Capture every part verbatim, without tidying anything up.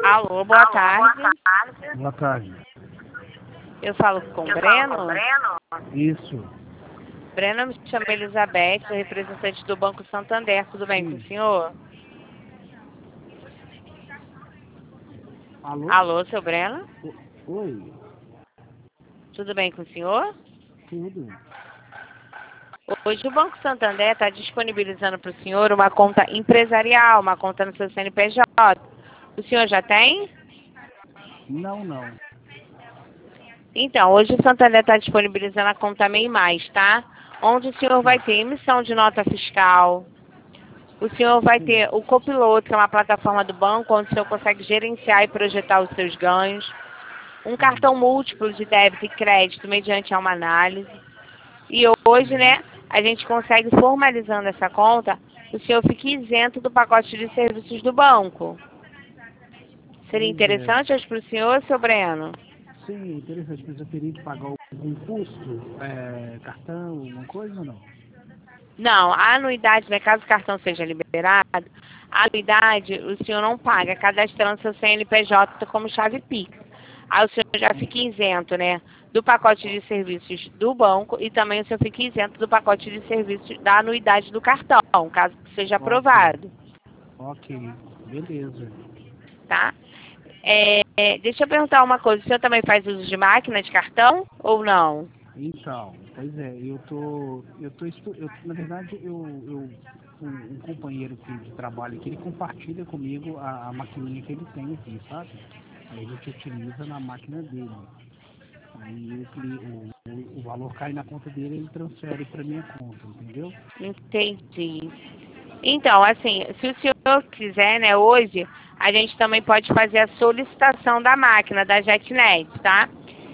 Alô, boa tarde. Boa tarde. Eu falo com o Breno. Isso. Breno, me chama Elizabeth, sou representante do Banco Santander. Tudo bem Sim. com o senhor? Alô? Alô, seu Breno? O- Oi. Tudo bem com o senhor? Tudo. Hoje o Banco Santander está disponibilizando para o senhor uma conta empresarial, uma conta no seu C N P J. O senhor já tem? Não, não. Então, hoje o Santander está disponibilizando a conta MEI Mais, tá? Onde o senhor vai ter emissão de nota fiscal. O senhor vai Sim. ter o Copiloto, que é uma plataforma do banco, onde o senhor consegue gerenciar e projetar os seus ganhos. Um cartão múltiplo de débito e crédito mediante a uma análise. E hoje, né, a gente consegue, formalizando essa conta, o senhor fica isento do pacote de serviços do banco. Seria Pois é. interessante para o senhor, seu Breno? Sim, interessante. Mas eu teria que pagar algum custo? É, cartão, alguma coisa ou não? Não, a anuidade, né, caso o cartão seja liberado, a anuidade o senhor não paga, cadastrando seu C N P J como chave Pix. Aí o senhor já fica isento, né, do pacote de serviços do banco e também o senhor fica isento do pacote de serviços da anuidade do cartão, caso seja aprovado, Ok. Beleza. tá? É, é, deixa eu perguntar uma coisa, o senhor também faz uso de máquina de cartão ou não? Então, pois é, eu tô, eu tô, estu... eu, na verdade, eu, eu um, um companheiro aqui de trabalho aqui, ele compartilha comigo a, a maquininha que ele tem aqui, sabe? Aí a gente utiliza na máquina dele. Aí o, cli- o, o, o valor cai na conta dele e ele transfere para minha conta, entendeu? Entendi. Então, assim, se o senhor quiser, né, hoje, a gente também pode fazer a solicitação da máquina, da JetNet, tá?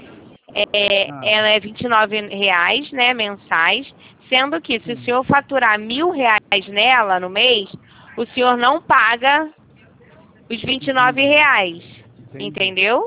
É, Ah, ela é vinte e nove reais, né, mensais, sendo que se o sim, senhor faturar mil reais nela no mês, o senhor não paga os vinte e nove entendi, reais, entendi, entendeu?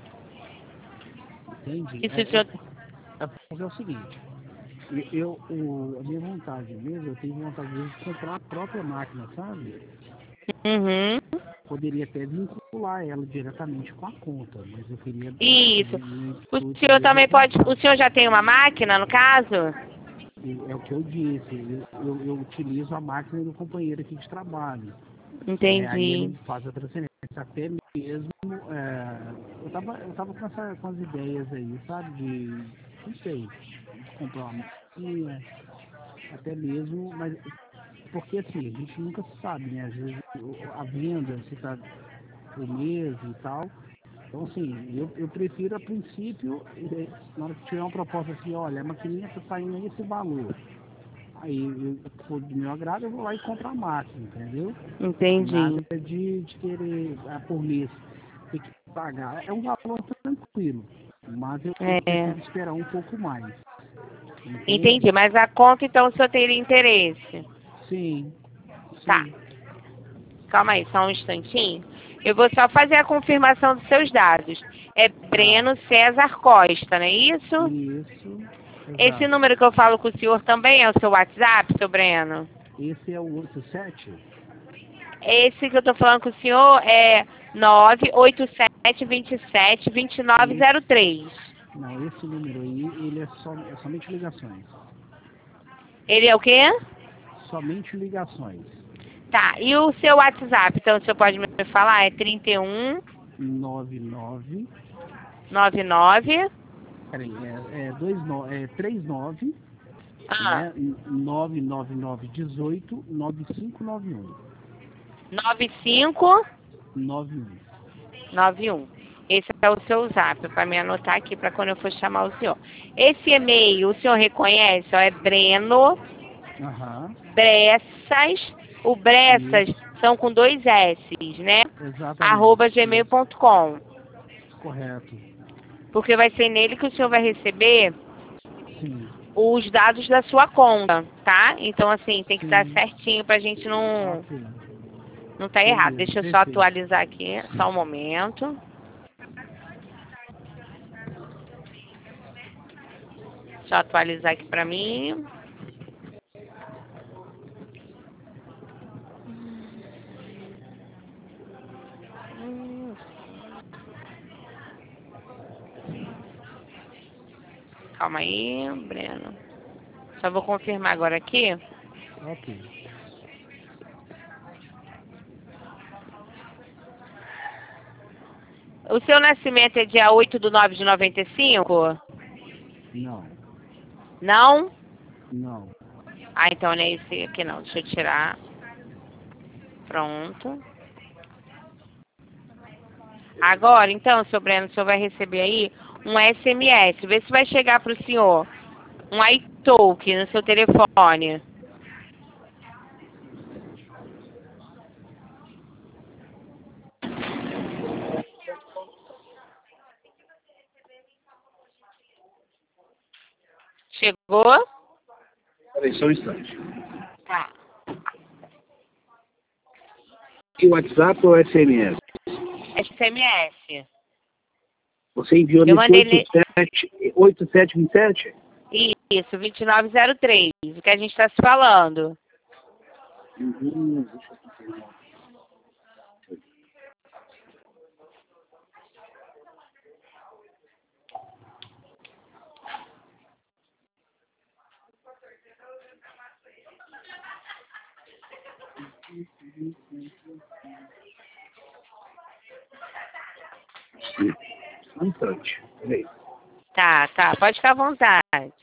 entendi. E se o É, é, senhor... por- é porque é o seguinte, eu, eu- o, a minha vontade mesmo, eu tenho vontade mesmo de comprar a própria máquina, sabe? Uhum. Poderia até vincular ela diretamente com a conta, mas eu queria, Isso. o O intuito senhor mesmo é também pode... comprar. O senhor já tem uma máquina, no caso? E é o que eu disse, eu, eu, eu utilizo a máquina do companheiro aqui de trabalho. É, aí Entendi. ele faz a transferência. Até mesmo, é, eu tava, eu tava com, essa, com as ideias aí, sabe, de, não sei, de comprar uma máquina, até mesmo, mas porque assim, a gente nunca sabe, né? Às vezes o- a venda, se tá por mês e tal. Então assim, eu, eu prefiro a princípio, eh, na hora que tiver uma proposta assim, olha, a maquininha tá saindo aí esse valor. Aí, eu, se for do meu agrado, eu vou lá e compro a máquina, entendeu? Nada Entendi. de, de querer ah, por mês ter que pagar. É um valor tranquilo, mas eu, eu É. prefiro esperar um pouco mais. Entendi, Entende? mas a conta então o senhor teria interesse. Sim, Tá, sim. calma aí, só um instantinho. Eu vou só fazer a confirmação dos seus dados. É Tá. Breno César Costa, não é isso? Isso, Esse exato. número que eu falo com o senhor também é o seu WhatsApp, seu Breno? Esse é o oito sete? Esse que eu tô falando com o senhor é nove oito sete dois sete dois nove Esse, zero três. não, esse número aí, ele é, só, é somente ligações. Ele é o quê? Somente ligações. Tá, e o seu WhatsApp, então o senhor pode me falar? É trinta e um, nove nove, noventa e nove, peraí, é, é, dois, no, é três nove, ah, né? nove nove nove dezoito nove cinco nove um. noventa e cinco. nove um. nove um. Esse é o seu zap, para me anotar aqui, para quando eu for chamar o senhor. Esse e-mail, o senhor reconhece? Ó, é Breno Aham. Bressas. O Bressas Isso. são com dois S, né? Arroba Exatamente. gmail Isso. ponto com. Correto. Porque vai ser nele que o senhor vai receber Sim. os dados da sua conta, tá? Então, assim, tem que estar Sim. certinho pra gente não, Ok. não tá errado. Beleza. Deixa eu só Perfeito. atualizar aqui, só um momento. Deixa eu atualizar aqui pra mim. calma aí, Breno. Só vou confirmar agora aqui. Ok. O seu nascimento é dia oito de nove de noventa e cinco? Não. Não? Não. Ah, então não é esse aqui não. Deixa eu tirar. Pronto. Agora, então, seu Breno, o senhor vai receber aí um S M S. Vê se vai chegar para o senhor um iTalk no seu telefone. Chegou? Peraí, só um instante. Tá. E WhatsApp ou S M S? S M S. Você enviou Eu nesse mandei ele... oito sete dois sete? Isso, vinte e nove zero três. O que a gente está se falando. Uhum, deixa eu confirmar. Um instante. Peraí. Tá, tá. Pode ficar à vontade.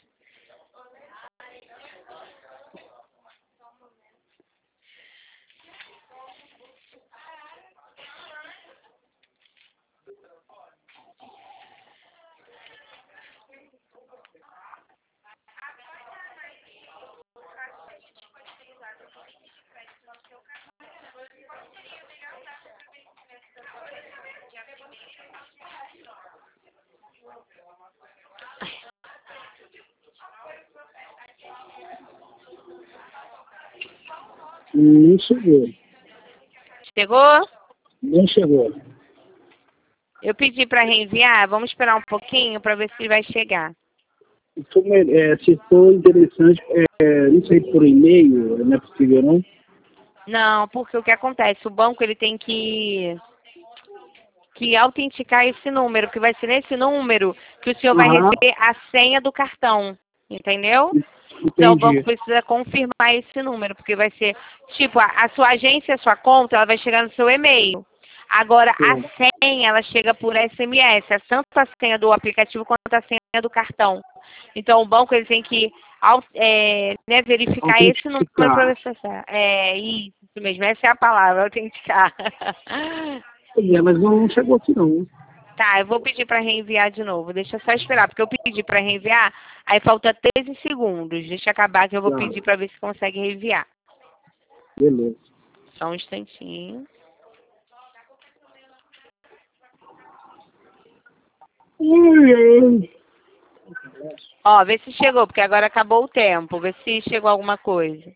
Não chegou. Chegou? Não chegou. Eu pedi para reenviar. Vamos esperar um pouquinho para ver se vai chegar. Se for, é, se for interessante, é, não sei, por e-mail, não é possível, não? Não, porque o que acontece? O banco ele tem que, que autenticar esse número, que vai ser nesse número que o senhor vai Aham. receber a senha do cartão. Entendeu? Então o banco Entendi. precisa confirmar esse número, porque vai ser, tipo, a, a sua agência, a sua conta, ela vai chegar no seu e-mail. Agora, a Sim. senha, ela chega por S M S, é tanto a senha do aplicativo quanto a senha do cartão. Então, o banco ele tem que au- é, né, verificar esse número para Autenticar. ver se é certo. É isso mesmo, essa é a palavra, autenticar. Pois é, mas não chegou aqui, não. Tá, eu vou pedir para reenviar de novo. Deixa eu só esperar, porque eu pedi para reenviar, aí falta treze segundos. Deixa eu acabar que eu vou Tá. pedir para ver se consegue reenviar. Beleza. Só um instantinho. Ai, ai. Ó, vê se chegou, porque agora acabou o tempo. Vê se chegou alguma coisa.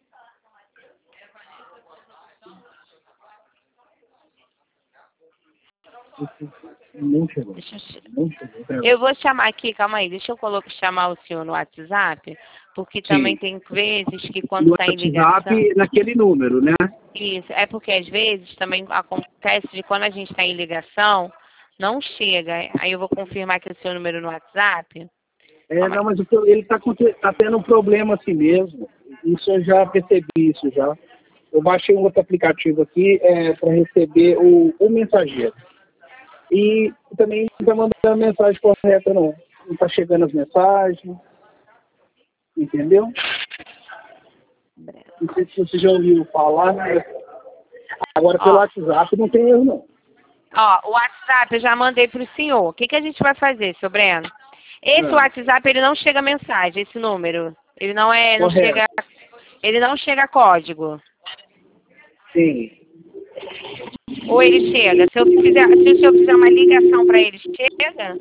Não chegou. Deixa eu... che- Não chegou. Pera. Eu vou chamar aqui, calma aí, deixa eu colocar, chamar o senhor no WhatsApp, porque também Sim. tem vezes que quando No está em ligação... WhatsApp, naquele número, né? Isso, é porque às vezes também acontece de quando a gente está em ligação, não chega. Aí eu vou confirmar aqui o seu número no WhatsApp. É, Calma não, aí. mas o que eu- ele está tá tendo um problema assim mesmo. Isso eu já percebi, isso já. Eu baixei um outro aplicativo aqui é, para receber o, o mensageiro. E também não está mandando a mensagem correta, não. Não está chegando as mensagens. Entendeu? Não sei se você já ouviu falar, mas agora pelo Ó, WhatsApp não tem erro, não. ó, o WhatsApp eu já mandei para o senhor. O que, que a gente vai fazer, seu Breno? Esse Ah, WhatsApp, ele não chega mensagem, esse número. Ele não é, não correto. chega, ele não chega código. Sim. Ou ele chega. Se eu fizer, se o senhor fizer uma ligação para ele, chega?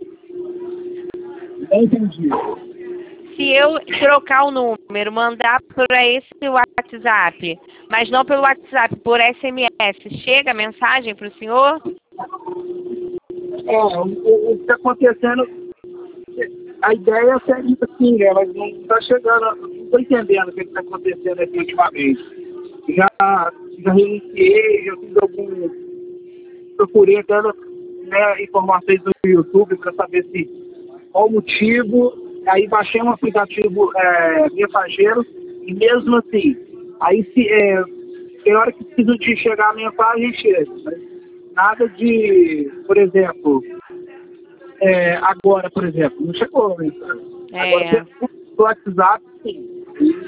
Não entendi. Se eu trocar o número, mandar para esse WhatsApp, mas não pelo WhatsApp, por S M S, chega a mensagem para o senhor? É, o, o, o que está acontecendo, a ideia seria assim, né? Mas não está chegando, não estou entendendo o que está acontecendo aqui ultimamente. Já, já reiniciei, já fiz algum. Procurei até né, informações no YouTube para saber se qual o motivo, aí baixei um aplicativo é, mensageiro, e mesmo assim, aí se, é, tem hora que preciso de chegar a mensagem, chega. Mas nada de, por exemplo, é, agora, por exemplo, não chegou. Né? Agora, É. do WhatsApp, sim.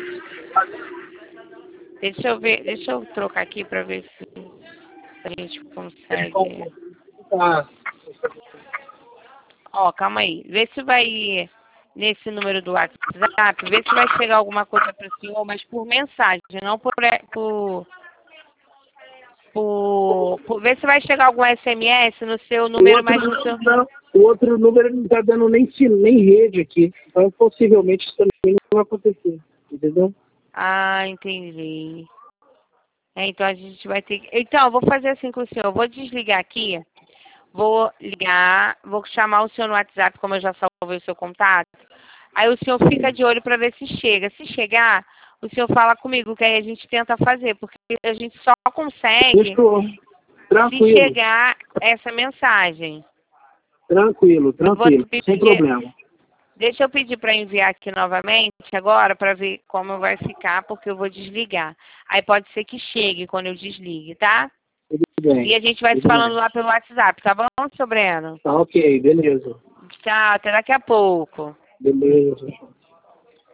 Deixa eu ver, deixa eu trocar aqui pra ver se a gente consegue. Ah, Ó, calma aí. Vê se vai nesse número do WhatsApp, vê se vai chegar alguma coisa para o senhor, mas por mensagem, não por, por, por, por... Vê se vai chegar algum S M S no seu número, outro, mas no seu... não, o outro número não está dando nem, nem rede aqui. Então, possivelmente, isso também não vai acontecer. Entendeu? Ah, entendi. É, então a gente vai ter que... Então, eu vou fazer assim com o senhor. Eu vou desligar aqui. Vou ligar, vou chamar o senhor no WhatsApp, como eu já salvei o seu contato. Aí o senhor fica de olho para ver se chega. Se chegar, o senhor fala comigo, que aí a gente tenta fazer, porque a gente só consegue Fechou. Tranquilo. se chegar essa mensagem. Tranquilo, tranquilo, Pedir, sem problema. Deixa eu pedir para enviar aqui novamente agora, para ver como vai ficar, porque eu vou desligar. Aí pode ser que chegue quando eu desligue, tá? Tudo bem. E a gente vai se falando bem lá pelo WhatsApp, tá bom, seu Breno? Tá ok, beleza. Tchau, até daqui a pouco. Beleza.